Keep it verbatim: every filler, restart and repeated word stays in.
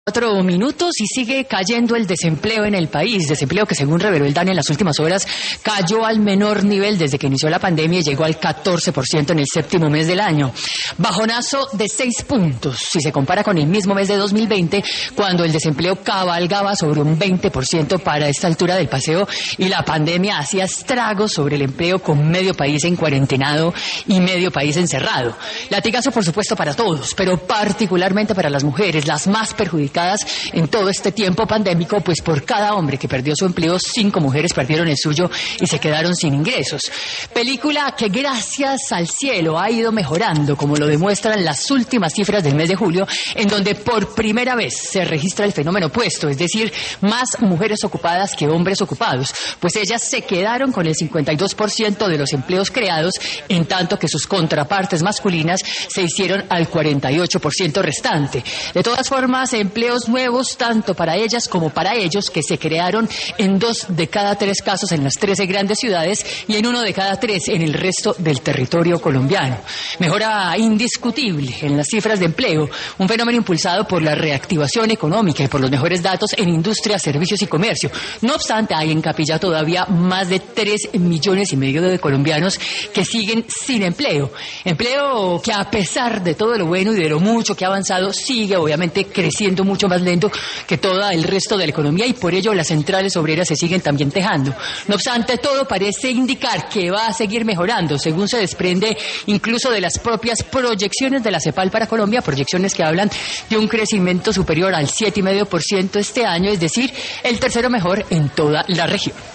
Cuatro minutos y sigue cayendo el desempleo en el país, desempleo que según reveló el DANE en las últimas horas cayó al menor nivel desde que inició la pandemia y llegó al catorce por ciento en el séptimo mes del año. Bajonazo de seis puntos si se compara con el mismo mes de dos mil veinte, cuando el desempleo cabalgaba sobre un veinte por ciento para esta altura del paseo y la pandemia hacía estragos sobre el empleo con medio país en cuarentenado y medio país encerrado. Latigazo por supuesto para todos, pero particularmente para las mujeres, las más perjudicadas en todo este tiempo pandémico, pues por cada hombre que perdió su empleo, cinco mujeres perdieron el suyo y se quedaron sin ingresos. Película que gracias al cielo ha ido mejorando, como lo demuestran las últimas cifras del mes de julio, en donde por primera vez se registra el fenómeno opuesto, es decir, más mujeres ocupadas que hombres ocupados, pues ellas se quedaron con el cincuenta y dos por ciento de los empleos creados, en tanto que sus contrapartes masculinas se hicieron al cuarenta y ocho por ciento restante. De todas formas, empleos nuevos tanto para ellas como para ellos, que se crearon en dos de cada tres casos en las trece grandes ciudades y en uno de cada tres en el resto del territorio colombiano. Mejora indiscutible en las cifras de empleo, un fenómeno impulsado por la reactivación económica y por los mejores datos en industria, servicios y comercio. No obstante, hay en capilla todavía más de tres millones y medio de colombianos que siguen sin empleo. Empleo que, a pesar de todo lo bueno y de lo mucho que ha avanzado, sigue obviamente creciendo mucho más lento que todo el resto de la economía, y por ello las centrales obreras se siguen también tejando. No obstante, todo parece indicar que va a seguir mejorando, según se desprende incluso de las propias proyecciones de la CEPAL para Colombia, proyecciones que hablan de un crecimiento superior al siete coma cinco por ciento este año, es decir, el tercero mejor en toda la región.